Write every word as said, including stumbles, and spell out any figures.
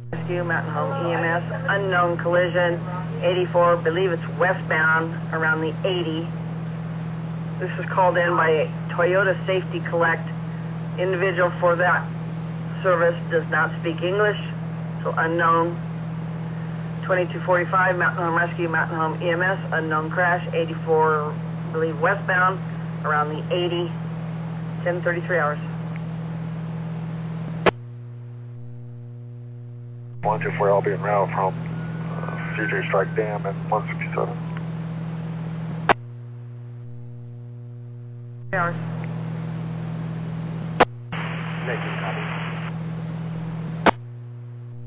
Rescue, Mountain Home E M S, unknown collision, eighty-four, believe it's westbound around the eighty. This is called in by Toyota Safety Collect. Individual for that service does not speak English, so unknown. twenty-two forty-five, Mountain Home Rescue, Mountain Home E M S, unknown crash, eighty-four, believe westbound around the eighty, ten thirty-three hours. one two four, I'll be en route from uh, C J Strike Dam and one sixty-seven. Hours. Making copy.